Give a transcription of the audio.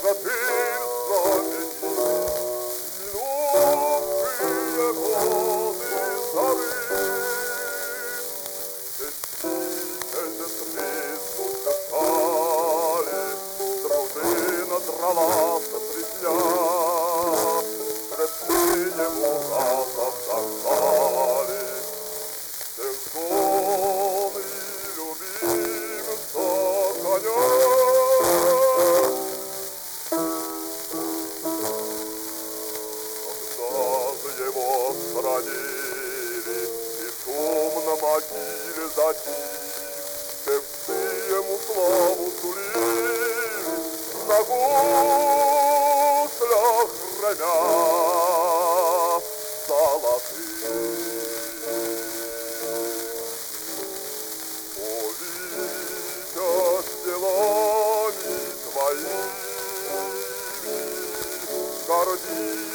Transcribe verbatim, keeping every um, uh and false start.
богатырь знаменит, минувшие годы зары. Действительно треснут качали, труды на дровах сопряжня, крепкие муратов зажали. Всех жен и любимца коня. Его схоронили, и шум на могиле затих. Певцы ему славу сулили, на гуслях гремя золотых. О, Витязь, делами твоими гордись.